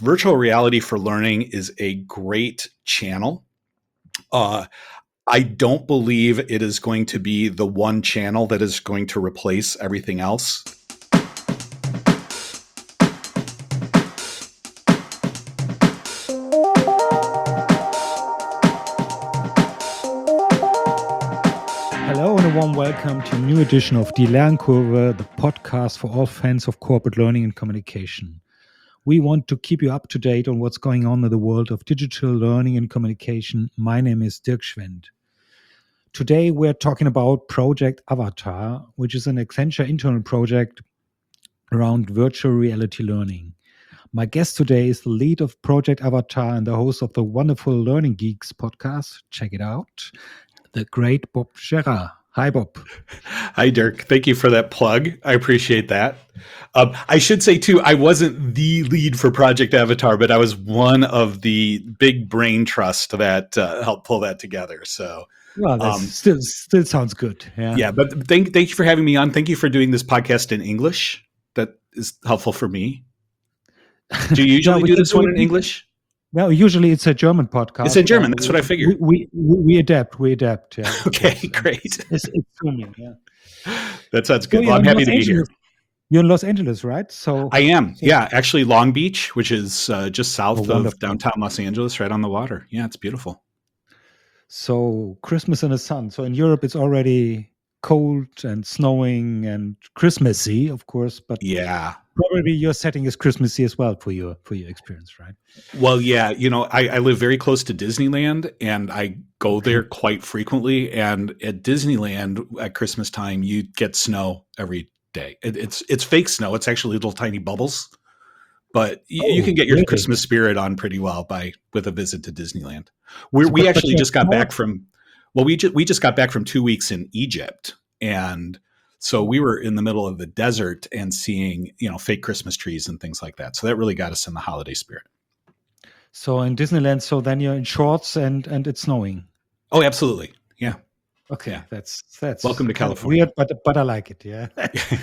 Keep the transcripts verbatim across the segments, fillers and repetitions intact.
virtual reality for learning is a great channel. Uh, I don't believe it is going to be the one channel that is going to replace everything else. Hello and a warm welcome to a new edition of Die Lernkurve, the podcast for all fans of corporate learning and communication. We want to keep you up to date on what's going on in the world of digital learning and communication. My name is Dirk Schwendt. Today we're talking about Project Avatar, which is an Accenture internal project around virtual reality learning. My guest today is the lead of Project Avatar and the host of the wonderful Learning Geeks podcast. Check it out. The great Bob Scherer. Hi, Bob. Hi, Dirk. Thank you for that plug. I appreciate that. Um, I should say, too, I wasn't the lead for Project Avatar, but I was one of the big brain trust that uh, helped pull that together. So, well, that um, still still sounds good. Yeah, yeah. But thank thank you for having me on. Thank you for doing this podcast in English. That is helpful for me. Do you usually no, do this one in English? No, usually it's a German podcast. It's in German. That's what I figured. We we, we adapt. We adapt. Yeah. Okay, great. It's, it's, it's German, yeah. That sounds good. So well, I'm happy Los to be Angeles. here. You're in Los Angeles, right? So I am. So, yeah, actually, Long Beach, which is uh, just south oh, of downtown Los Angeles, right on the water. Yeah, it's beautiful. So Christmas in the sun. So in Europe, it's already cold and snowing and Christmassy, of course. But yeah. Probably your setting is Christmassy as well for your for your experience, right? Well, yeah, you know, I, I live very close to Disneyland, and I go there quite frequently. And at Disneyland at Christmas time, you get snow every day. It, it's it's fake snow; it's actually little tiny bubbles, but you, oh, you can get your really? Christmas spirit on pretty well by with a visit to Disneyland. We so, we actually just got back from well, we just we just got back from two weeks in Egypt, and so we were in the middle of the desert and seeing, you know, fake Christmas trees and things like that. So that really got us in the holiday spirit. So in Disneyland, so then you're in shorts and and it's snowing. Oh, absolutely. Yeah. Okay. Yeah. That's that's welcome to California. Weird, but but I like it. Yeah.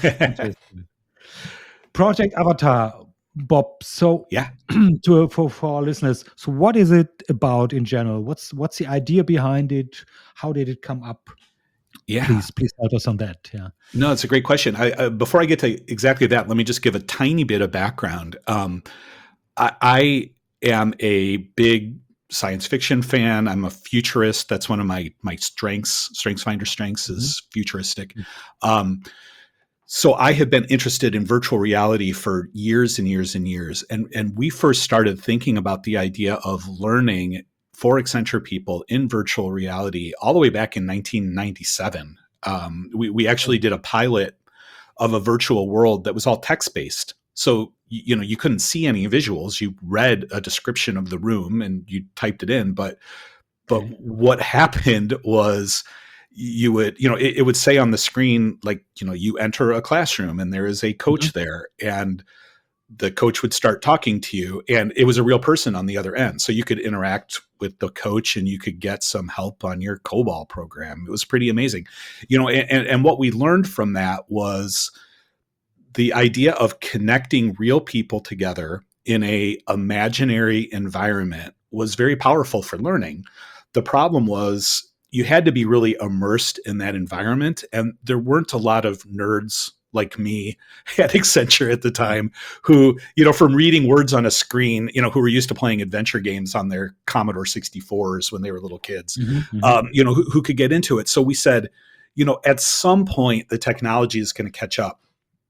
Project Avatar, Bob. So yeah, to for for our listeners. So what is it about in general? What's what's the idea behind it? How did it come up? Yeah, please, please help us on that. Yeah, no, it's a great question. I, uh, before I get to exactly that, let me just give a tiny bit of background. Um, I, I am a big science fiction fan. I'm a futurist. That's one of my my strengths. StrengthsFinder strengths is mm-hmm. futuristic. Um, so I have been interested in virtual reality for years and years and years. And and we first started thinking about the idea of learning for Accenture people in virtual reality all the way back in nineteen ninety-seven. Um, we, we actually did a pilot of a virtual world that was all text-based. So, you know, you couldn't see any visuals. You read a description of the room and you typed it in. But but okay. what happened was you would, you know, it, it would say on the screen, like, you know, you enter a classroom and there is a coach mm-hmm. there, and the coach would start talking to you, and it was a real person on the other end. So you could interact with the coach and you could get some help on your COBOL program. It was pretty amazing. You know, and, and what we learned from that was the idea of connecting real people together in a imaginary environment was very powerful for learning. The problem was you had to be really immersed in that environment, and there weren't a lot of nerds like me at Accenture at the time who, you know, from reading words on a screen, you know, who were used to playing adventure games on their Commodore sixty-fours when they were little kids, mm-hmm, mm-hmm. Um, you know, who, who could get into it. So we said, you know, at some point the technology is going to catch up,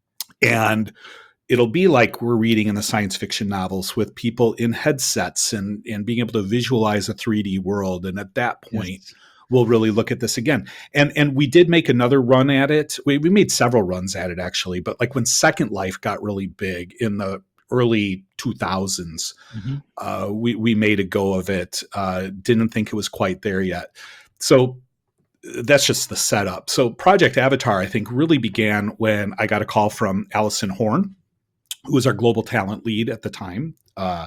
and it'll be like we're reading in the science fiction novels with people in headsets and, and being able to visualize a three D world. And at that point, yes. we'll really look at this again. And and we did make another run at it. We we made several runs at it, actually. But like when Second Life got really big in the early two thousands, mm-hmm. uh, we, we made a go of it. Uh, didn't think it was quite there yet. So that's just the setup. So Project Avatar, I think, really began when I got a call from Allison Horn, who was our global talent lead at the time. Uh,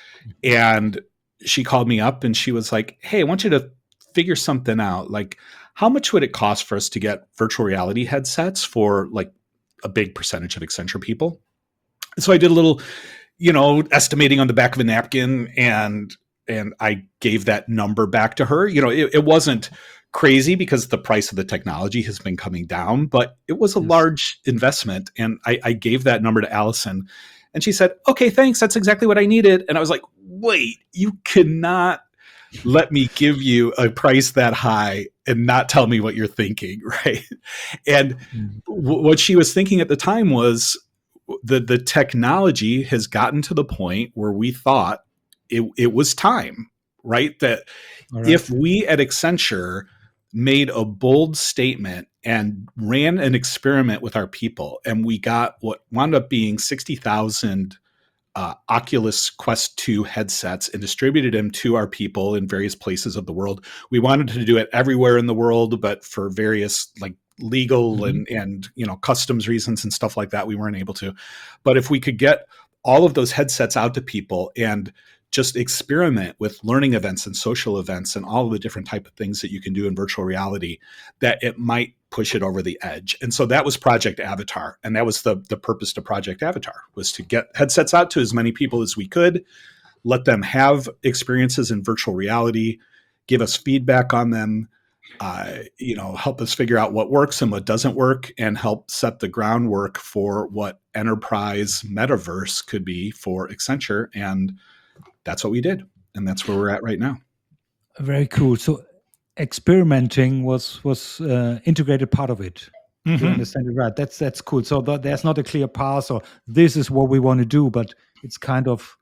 and she called me up and she was like, hey, I want you to figure something out. Like, how much would it cost for us to get virtual reality headsets for like a big percentage of Accenture people? So I did a little, you know, estimating on the back of a napkin, and and I gave that number back to her. You know, it, it wasn't crazy because the price of the technology has been coming down, but it was a Yes. large investment. And I, I gave that number to Allison, and she said, okay, thanks. That's exactly what I needed. And I was like, wait, you cannot let me give you a price that high and not tell me what you're thinking, right? And Mm. w- what she was thinking at the time was the the technology has gotten to the point where we thought it, it was time, right? That All right. if we at Accenture made a bold statement and ran an experiment with our people, and we got what wound up being sixty thousand uh, Oculus Quest two headsets and distributed them to our people in various places of the world. We wanted to do it everywhere in the world, but for various like legal Mhm. and and you know customs reasons and stuff like that, we weren't able to. But if we could get all of those headsets out to people and just experiment with learning events and social events and all of the different type of things that you can do in virtual reality, that it might push it over the edge. And so that was Project Avatar. And that was the, the purpose to Project Avatar, was to get headsets out to as many people as we could, let them have experiences in virtual reality, give us feedback on them, uh, you know, help us figure out what works and what doesn't work, and help set the groundwork for what enterprise metaverse could be for Accenture. And that's what we did. And that's where we're at right now. Very cool. So experimenting was was uh, integrated part of it. Do I Mm-hmm. understand it right? That's that's cool. So th- there's not a clear path, or this is what we want to do, but it's kind of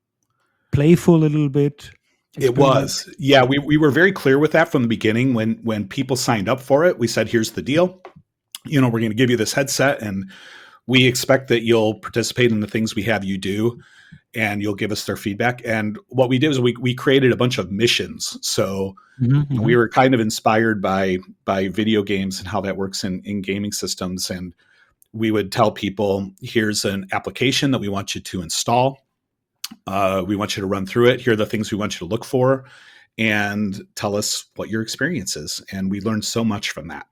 playful a little bit. It Experiment. was. Yeah, we, we were very clear with that from the beginning. When when people signed up for it, we said, here's the deal. You know, we're going to give you this headset, and we expect that you'll participate in the things we have you do, and you'll give us their feedback. And what we did is we we created a bunch of missions. So Mhm, you know, mhm. we were kind of inspired by by video games and how that works in, in gaming systems. And we would tell people, here's an application that we want you to install. Uh, we want you to run through it. Here are the things we want you to look for, and tell us what your experience is. And we learned so much from that.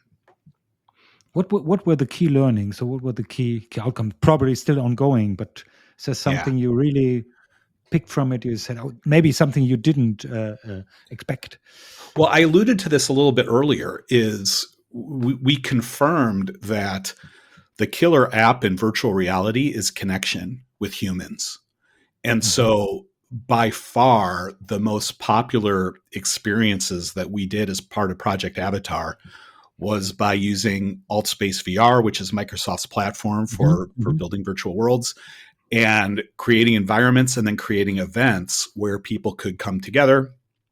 What were- what were the key learnings? So what were the key, key outcomes? Probably still ongoing, but is there something you really picked from it? You said, oh, maybe something you didn't uh, uh, expect. Well, I alluded to this a little bit earlier, is we, we confirmed that the killer app in virtual reality is connection with humans. And Mhm. so by far the most popular experiences that we did as part of Project Avatar was by using AltSpace V R, which is Microsoft's platform for, Mhm, for mhm. building virtual worlds, and creating environments and then creating events where people could come together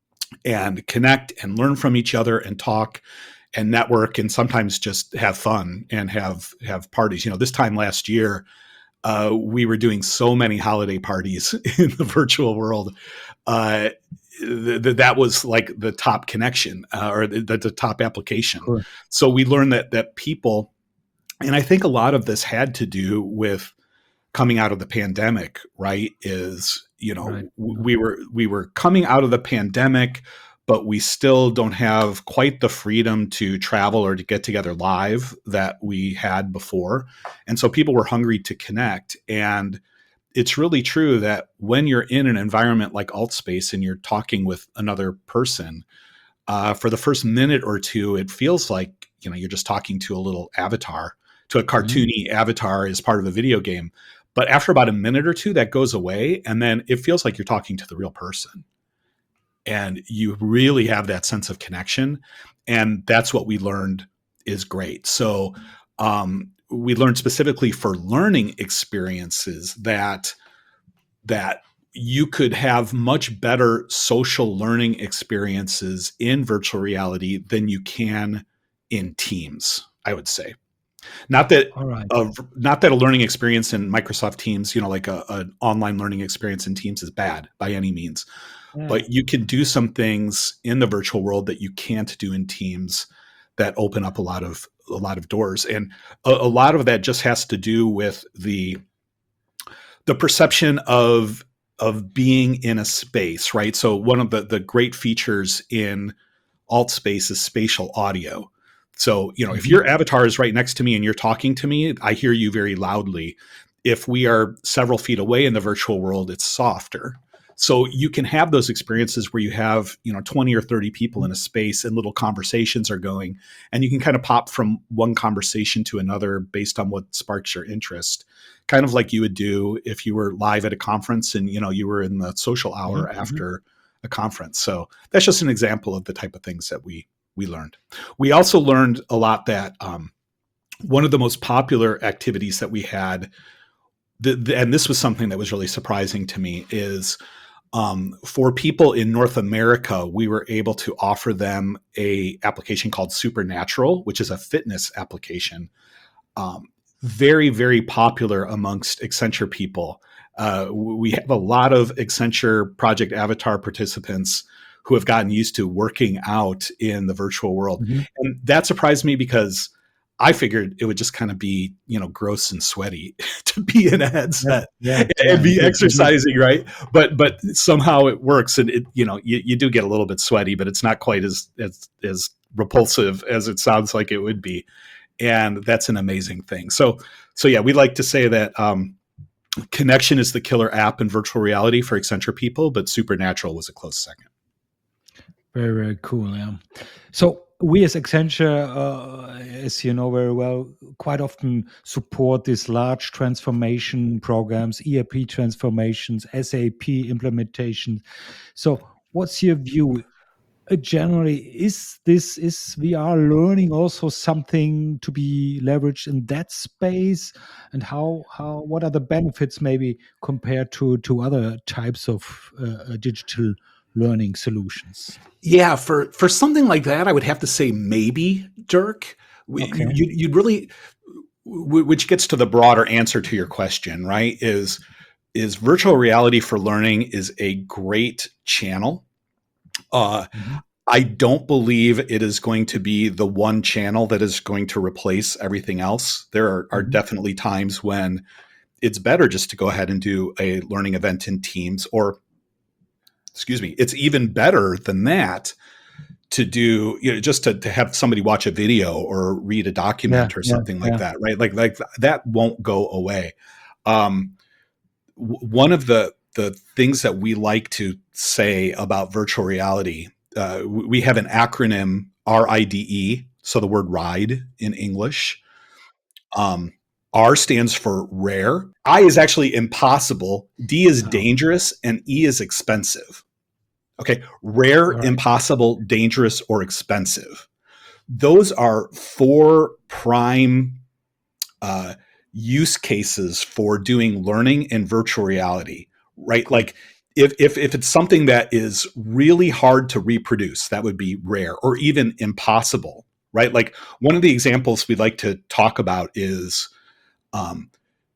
and connect and learn from each other and talk and network, and sometimes just have fun and have have parties. You know, this time last year, uh, we were doing so many holiday parties in the virtual world. Uh, th- th- that was like the top connection, uh, or the, the top application. Cool. So we learned that that people, and I think a lot of this had to do with coming out of the pandemic, right? Is, you know, Right. w- we were we were coming out of the pandemic, but we still don't have quite the freedom to travel or to get together live that we had before. And so people were hungry to connect. And it's really true that when you're in an environment like AltSpace and you're talking with another person, uh, for the first minute or two, it feels like, you know, you're just talking to a little avatar, to a Mhm. cartoony avatar as part of a video game. But after about a minute or two, that goes away. And then it feels like you're talking to the real person. And you really have that sense of connection. And that's what we learned is great. So um, we learned specifically for learning experiences that that you could have much better social learning experiences in virtual reality than you can in Teams, I would say. Not that All right. a, not that a learning experience in Microsoft Teams, you know, like a, an online learning experience in Teams is bad by any means, Yeah. but you can do some things in the virtual world that you can't do in Teams that open up a lot of a lot of doors. And a, a lot of that just has to do with the the perception of of being in a space, right? So one of the the great features in AltSpace is spatial audio. So, you know, if Mhm. your avatar is right next to me and you're talking to me, I hear you very loudly. if we are several feet away in the virtual world, it's softer. So you can have those experiences where you have, you know, twenty or thirty people in a space and little conversations are going, and you can kind of pop from one conversation to another based on what sparks your interest. Kind of like you would do if you were live at a conference and, you know, you were in the social hour Mhm. after a conference. So that's just an example of the type of things that we we learned. We also learned a lot that um, one of the most popular activities that we had, the, the, and this was something that was really surprising to me, is um, for people in North America, we were able to offer them a application called Supernatural, which is a fitness application. Um, very, very popular amongst Accenture people. Uh, we have a lot of Accenture Project Avatar participants who have gotten used to working out in the virtual world. Mhm. And that surprised me because I figured it would just kind of be, you know, gross and sweaty to be in a Yeah, headset yeah, and yeah. be Indeed, indeed. exercising, right? But but somehow it works, and it, you know, you, you do get a little bit sweaty, but it's not quite as as as repulsive as it sounds like it would be, and that's an amazing thing. So so yeah, we like to say that um, Connection is the killer app in virtual reality for Accenture people, but Supernatural was a close second. Very, very cool. Yeah. So we as Accenture, uh, as you know very well, quite often support these large transformation programs, E R P transformations, S A P implementations. So what's your view? Uh, generally, is this is V R learning also something to be leveraged in that space? And how how what are the benefits maybe compared to to other types of uh, uh, digital learning solutions? Yeah, for for something like that, I would have to say maybe, Dirk. We, Okay. you, you'd really, which gets to the broader answer to your question, right? Is is virtual reality for learning is a great channel. Uh, Mhm. I don't believe it is going to be the one channel that is going to replace everything else. There are, are Mhm. definitely times when it's better just to go ahead and do a learning event in Teams, or excuse me, it's even better than that to do, you know, just to, to have somebody watch a video or read a Yeah, document or yeah, something like yeah. that, right? Like like that won't go away. Um, w- one of the the things that we like to say about virtual reality, uh, we have an acronym R I D E, so the word ride in English. Um, R stands for rare. I is actually impossible. D is Oh, dangerous, and E is expensive. Okay, rare, all right. impossible, dangerous, or expensive. Those are four prime uh, use cases for doing learning in virtual reality, right? Cool. Like if, if, if it's something that is really hard to reproduce, that would be rare or even impossible, right? Like one of the examples we like to talk about is um,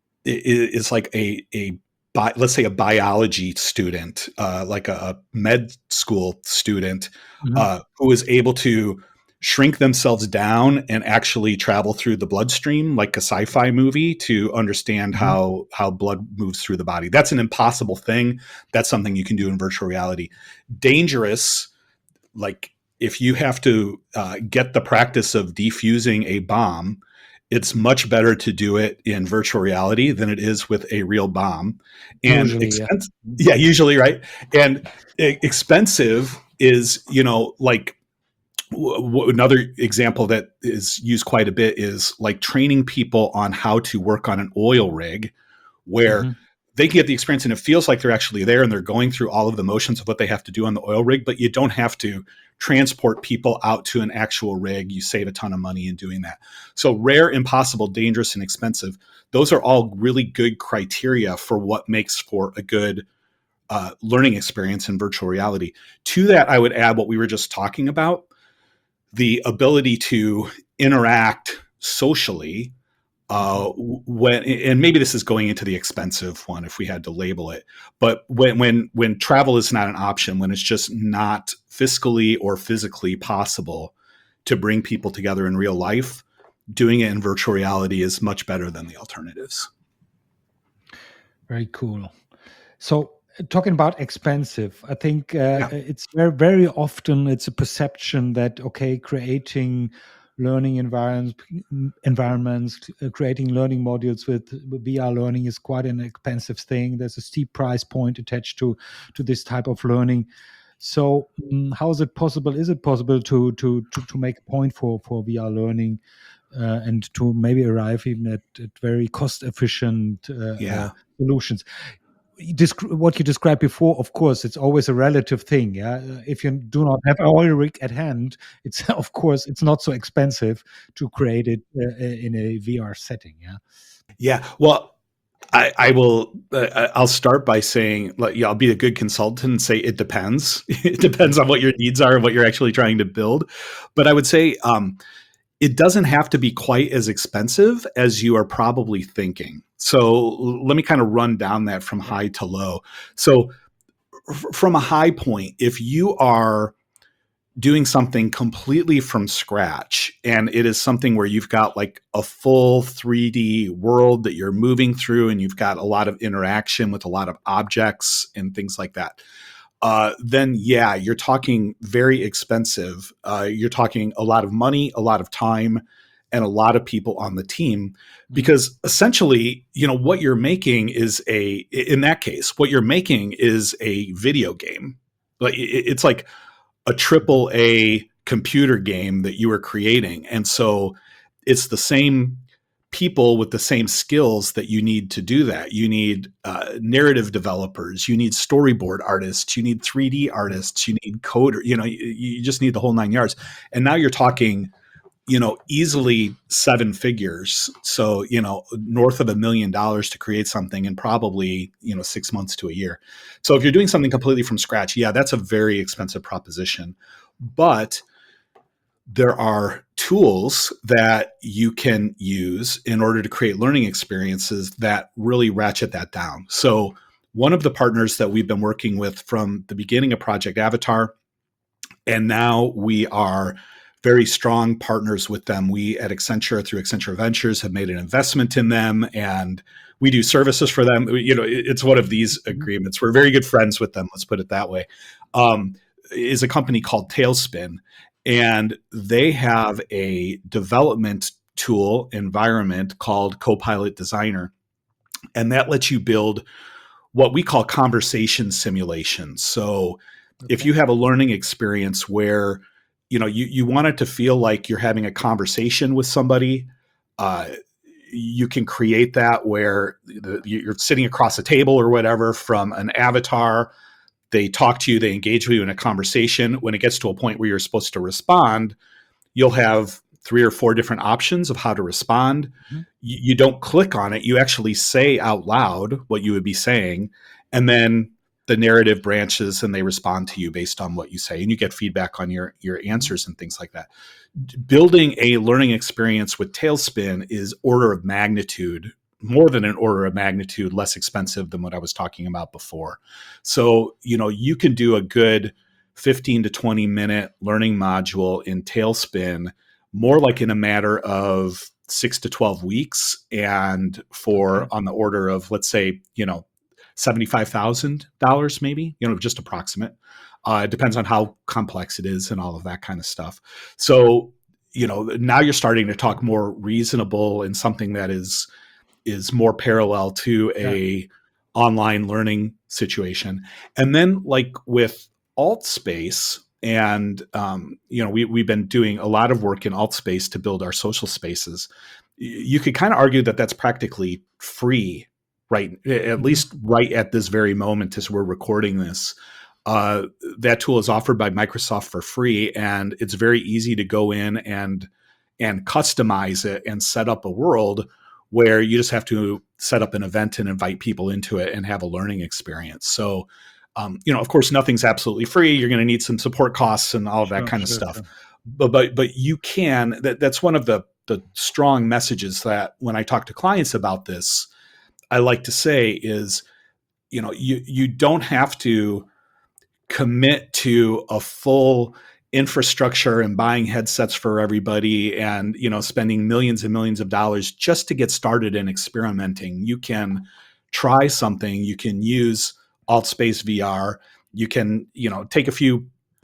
is like a, a bi- let's say a biology student, uh, like a, a med school student, Mhm. uh, who is able to shrink themselves down and actually travel through the bloodstream like a sci-fi movie to understand Mhm. how how blood moves through the body. That's an impossible thing. That's something you can do in virtual reality. Dangerous, like if you have to uh, get the practice of defusing a bomb, it's much better to do it in virtual reality than it is with a real bomb. And Usually, yeah. expense, yeah, usually, right? And e- expensive is, you know, like w- w- another example that is used quite a bit is like training people on how to work on an oil rig, where Mhm. they can get the experience and it feels like they're actually there and they're going through all of the motions of what they have to do on the oil rig, but you don't have to transport people out to an actual rig. You save a ton of money in doing that. So rare, impossible, dangerous, and expensive, those are all really good criteria for what makes for a good uh, learning experience in virtual reality. To that, I would add what we were just talking about, the ability to interact socially, Mhm. uh, when, and maybe this is going into the expensive one if we had to label it, but when when when travel is not an option, when it's just not fiscally or physically possible to bring people together in real life, doing it in virtual reality is much better than the alternatives. Very cool. So uh, talking about expensive, I think uh, Yeah. it's very very often it's a perception that okay, creating learning environments, environments, uh, creating learning modules with, with V R learning is quite an expensive thing. There's a steep price point attached to to this type of learning. So, um, how is it possible? Is it possible to to to, to make a point for for V R learning uh, and to maybe arrive even at, at very cost efficient uh, Yeah. uh, solutions? What you described before, of course, it's always a relative thing. Yeah, Uh, if you do not have an oil rig at hand, it's of course it's not so expensive to create it uh, uh, in a V R setting. Yeah, Yeah. Well, I, I will. Uh, I'll start by saying, like, yeah, I'll be a good consultant and say it depends. It depends on what your needs are and what you're actually trying to build. But I would say um, it doesn't have to be quite as expensive as you are probably thinking. So let me kind of run down that from high to low. So f- from a high point, if you are doing something completely from scratch and it is something where you've got like a full three D world that you're moving through and you've got a lot of interaction with a lot of objects and things like that, uh, then yeah, you're talking very expensive. Uh, you're talking a lot of money, a lot of time, and a lot of people on the team, because essentially, you know, what you're making is a, in that case, what you're making is a video game. Like it's like a triple A computer game that you are creating. And so it's the same people with the same skills that you need to do that. You need uh, narrative developers, you need storyboard artists, you need three D artists, you need coder, you know, you, you just need the whole nine yards. And now you're talking, you know, easily seven figures. So, you know, north of a million dollars to create something in probably, you know, six months to a year. So if you're doing something completely from scratch, yeah, that's a very expensive proposition. But there are tools that you can use in order to create learning experiences that really ratchet that down. So one of the partners that we've been working with from the beginning of Project Avatar, and now we are very strong partners with them. We at Accenture, through Accenture Ventures, have made an investment in them, and we do services for them. You know, it's one of these agreements. We're very good friends with them. Let's put it that way. Um, is a company called Tailspin, and they have a development tool environment called Copilot Designer, and that lets you build what we call conversation simulations. So Okay. if you have a learning experience where, you know, you, you want it to feel like you're having a conversation with somebody, uh, you can create that where the, you're sitting across a table or whatever from an avatar. They talk to you, they engage with you in a conversation. When it gets to a point where you're supposed to respond, you'll have three or four different options of how to respond. Mm-hmm. You, you don't click on it. You actually say out loud what you would be saying. And then the narrative branches and they respond to you based on what you say. And you get feedback on your, your answers and things like that. Building a learning experience with Tailspin is order of magnitude, more than an order of magnitude less expensive than what I was talking about before. So, you know, you can do a good fifteen to twenty minute learning module in Tailspin more like in a matter of six to twelve weeks, and for Okay. on the order of, let's say, you know, seventy-five thousand dollars maybe, you know, just approximate. Uh, it depends on how complex it is and all of that kind of stuff. So, you know, now you're starting to talk more reasonable and something that is is more parallel to a Yeah. online learning situation. And then like with AltSpace, and um, you know, we we've been doing a lot of work in AltSpace to build our social spaces. You could kind of argue that that's practically free, right? At Mm-hmm. least right at this very moment as we're recording this. Uh, that tool is offered by Microsoft for free, and it's very easy to go in and and customize it and set up a world where you just have to set up an event and invite people into it and have a learning experience. So, um, you know, of course, nothing's absolutely free. You're going to need some support costs and all of that Sure, kind of sure, stuff. sure. But but but you can. That, that's one of the the strong messages that when I talk to clients about this, I like to say is, you know, you you don't have to commit to a full infrastructure and buying headsets for everybody and, you know, spending millions and millions of dollars just to get started in experimenting. You can try something. You can use AltSpace V R. You can, you know, take a few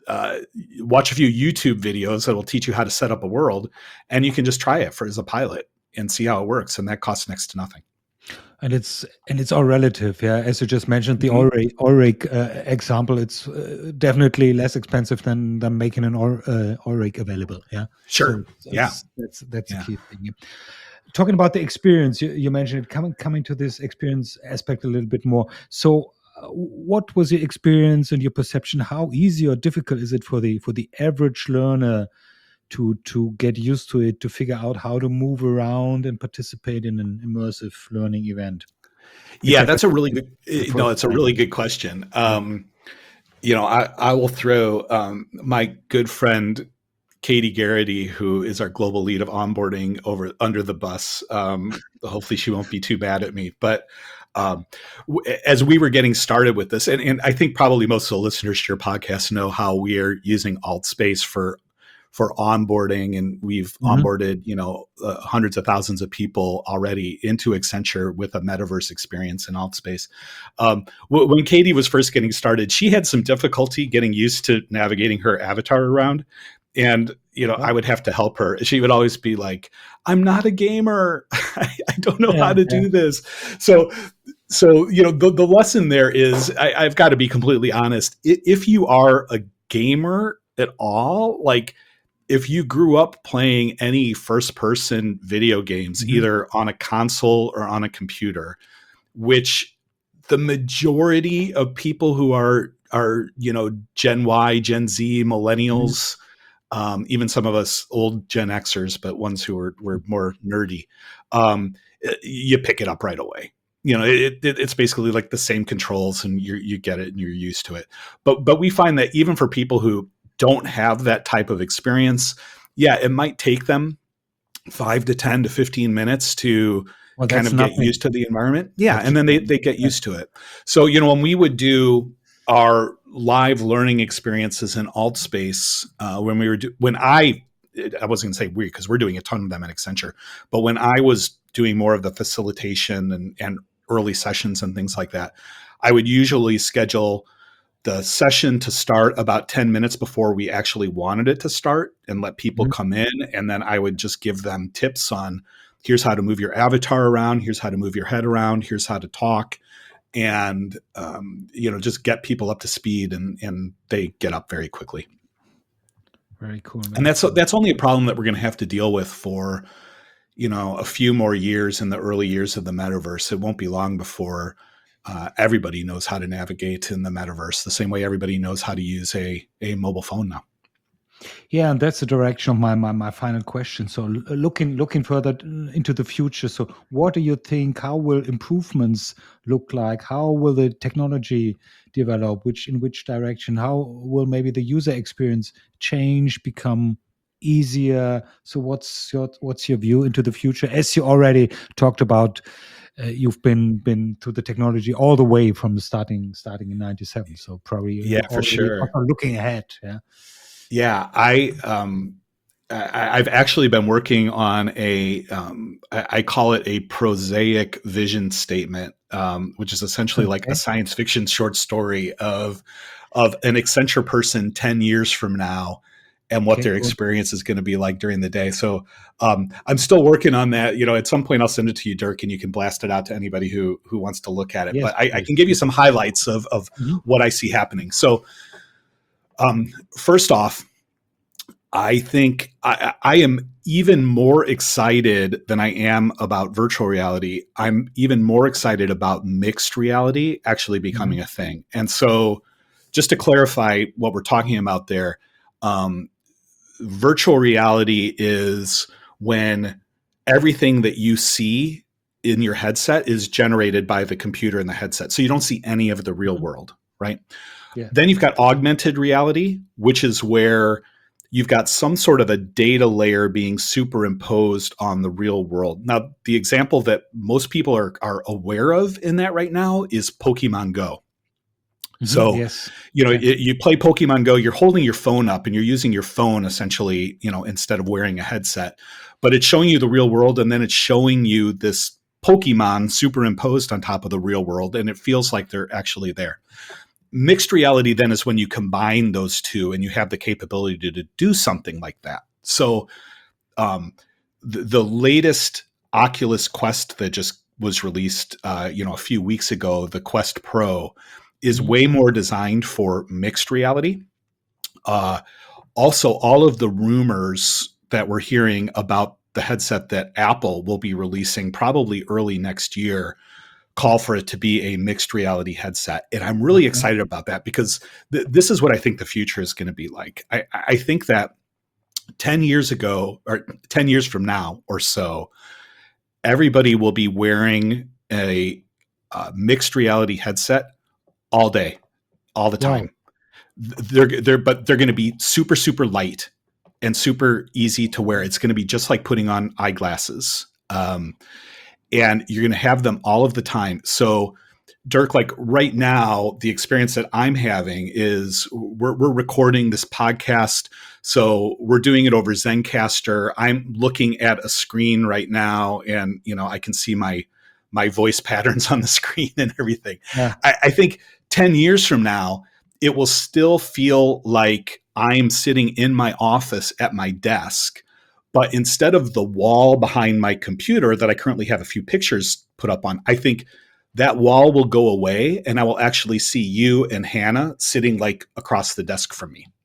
uh, watch a few YouTube videos that will teach you how to set up a world, and you can just try it for as a pilot and see how it works. And that costs next to nothing. And it's and it's all relative, yeah. As you just mentioned, the Mhm. Auric, Auric uh, example, it's uh, definitely less expensive than than making an Aur, uh, Auric available, yeah. So Sure. Yeah. that's that's that's a Yeah. key thing. Talking about the experience, you, you mentioned it. Coming coming to this experience aspect a little bit more. So, uh, what was your experience and your perception? How easy or difficult is it for the for the average learner to to get used to it, to figure out how to move around and participate in an immersive learning event? If Yeah, they that's a really good. the eh, No, first it's a time. really good question. Yeah. Um, you know, I, I will throw um, my good friend Katie Garrity, who is our global lead of onboarding, over under the bus. Um, hopefully, she won't be too mad at me. But um, w- as we were getting started with this, and, and I think probably most of the listeners to your podcast know how we are using AltSpace for for onboarding, and we've Mhm. onboarded you know uh, hundreds of thousands of people already into Accenture with a metaverse experience in AltSpace. Um, w- when Katie was first getting started, she had some difficulty getting used to navigating her avatar around. And, you know, Yeah. I would have to help her. She would always be like, I'm not a gamer. I, I don't know how Yeah. to Yeah. do this. So, so, you know, the, the lesson there is I, I've got to be completely honest. I- If you are a gamer at all, like if you grew up playing any first person video games, Mhm. either on a console or on a computer, which the majority of people who are, are, you know, Gen Y, Gen Z, Mhm. millennials, um, even some of us old Gen Xers, but ones who were, were more nerdy, um, you pick it up right away. You know, it, it, it's basically like the same controls, and you you get it and you're used to it. But but we find that even for people who don't have that type of experience, yeah, it might take them five to ten to fifteen minutes to Well, kind that's of get nothing. used to the environment. Yeah, That's and then they nothing. they get Yeah. used to it. So you know when we would do our live learning experiences in AltSpace, uh, when we were do, when I I wasn't going to say we because we're doing a ton of them at Accenture, but when I was doing more of the facilitation and and early sessions and things like that, I would usually schedule the session to start about ten minutes before we actually wanted it to start and let people Mhm. come in. And then I would just give them tips on here's how to move your avatar around, here's how to move your head around, here's how to talk. And, um, you know, just get people up to speed, and, and they get up very quickly. Very cool. And Very that's, cool. that's only a problem that we're going to have to deal with for, you know, a few more years in the early years of the metaverse. It won't be long before uh, everybody knows how to navigate in the metaverse the same way everybody knows how to use a, a mobile phone now. Yeah, and that's the direction of my my, my final question. So, l- looking looking further into the future, so what do you think? How will improvements look like? How will the technology develop? Which in which direction? How will maybe the user experience change, become easier? So, what's your what's your view into the future? As you already talked about, uh, you've been been to the technology all the way from the starting starting in ninety-seven. So probably Yeah, you're for already sure. also looking ahead. Yeah. Yeah, I um, I, I've actually been working on a um, I, I call it a prosaic vision statement, um, which is essentially like a Okay. science fiction short story of of an Accenture person ten years from now and what Okay. their Cool. experience is going to be like during the day. So um, I'm still working on that. You know, at some point I'll send it to you, Dirk, and you can blast it out to anybody who who wants to look at it. Yes, But I, I please. can give you Please. some highlights of of Mhm. what I see happening. So um, first off, I think I, I am even more excited than I am about virtual reality. I'm even more excited about mixed reality actually Mhm. becoming a thing. And so, just to clarify what we're talking about there, um, virtual reality is when everything that you see in your headset is generated by the computer in the headset. So you don't see any of the real Mhm. world, right? Yeah. Then you've got augmented reality, which is where you've got some sort of a data layer being superimposed on the real world. Now, the example that most people are, are aware of in that right now is Pokemon Go. Mhm. So, Yes. you know, Yeah. it, you play Pokemon Go, you're holding your phone up and you're using your phone essentially, you know, instead of wearing a headset, but it's showing you the real world. And then it's showing you this Pokemon superimposed on top of the real world. And it feels like they're actually there. mixed reality then is when you combine those two and you have the capability to, to do something like that. So um, the, the latest Oculus Quest that just was released, uh, you know, a few weeks ago, the Quest Pro, is way more designed for mixed reality. Uh, also, all of the rumors that we're hearing about the headset that Apple will be releasing probably early next year call for it to be a mixed reality headset. And I'm really excited about that because th- this is what I think the future is going to be like. I, I think that ten years ago, or ten years from now or so, everybody will be wearing a uh, mixed reality headset all day, all the time. Wow. They're they're but they're going to be super super light and super easy to wear. It's going to be just like putting on eyeglasses, um, and you're going to have them all of the time. So, Dirk, like right now, the experience that I'm having is we're we're recording this podcast. So we're doing it over Zencastr. I'm looking at a screen right now, and you know I can see my my voice patterns on the screen and everything. Yeah. I, I think ten years from now, it will still feel like I'm sitting in my office at my desk, but instead of the wall behind my computer that I currently have a few pictures put up on, I think that wall will go away and I will actually see you and Hannah sitting like across the desk from me.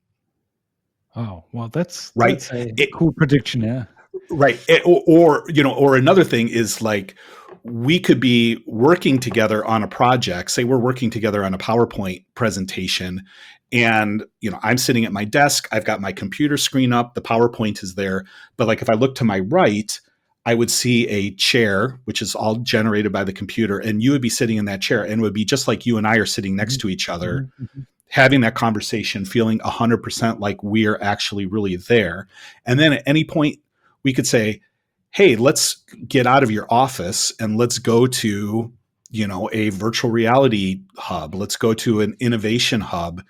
Oh, well, that's, right. That's a it, cool prediction. Yeah. Right. It, or, or, you know, or another thing is like, we could be working together on a project. Say we're working together on a PowerPoint presentation and, you know, I'm sitting at my desk. I've got my computer screen up. The PowerPoint is there. But like, if I look to my right, I would see a chair, which is all generated by the computer. And you would be sitting in that chair and it would be just like you and I are sitting next to each other, mm-hmm. having that conversation, feeling a hundred percent like we're actually really there. And then at any point we could say, hey, let's get out of your office and let's go to, you know, a virtual reality hub. Let's go to an innovation hub,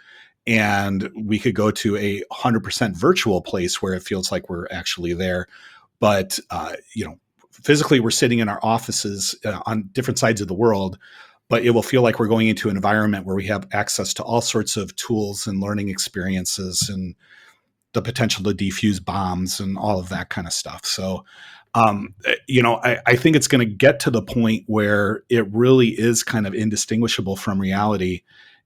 and we could go to a one hundred percent virtual place where it feels like we're actually there. But, uh, you know, physically we're sitting in our offices uh, on different sides of the world, but it will feel like we're going into an environment where we have access to all sorts of tools and learning experiences and the potential to defuse bombs and all of that kind of stuff. So, Um, you know, I, I think it's going to get to the point where it really is kind of indistinguishable from reality,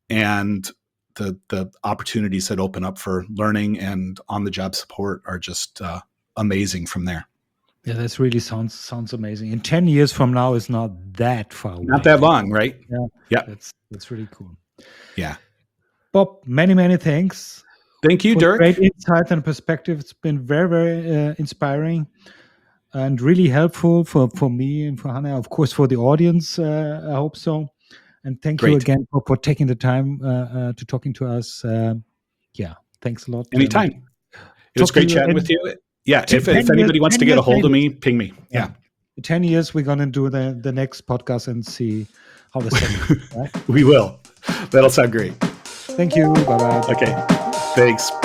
and the the opportunities that open up for learning and on-the-job support are just uh, amazing from there. Yeah, that's really sounds sounds amazing. And ten years from now is not that far away. Not that long, right? Yeah, yeah, that's that's really cool. Yeah, Bob, many many thanks. Thank you, Dirk. Great insight and perspective. It's been very very uh, inspiring. And really helpful for, for me and for Hannah, of course, for the audience. Uh, I hope so. And thank Great. you again for, for taking the time uh, uh, to talking to us. Uh, yeah, thanks a lot. Anytime. Um, it was great chatting with you. Yeah, if, if anybody years, wants to get a hold of me, ping me. Yeah. yeah. In ten years, we're going to do the, the next podcast and see how the second. Right? We will. That'll sound great. Thank you. Bye-bye. Okay. Thanks.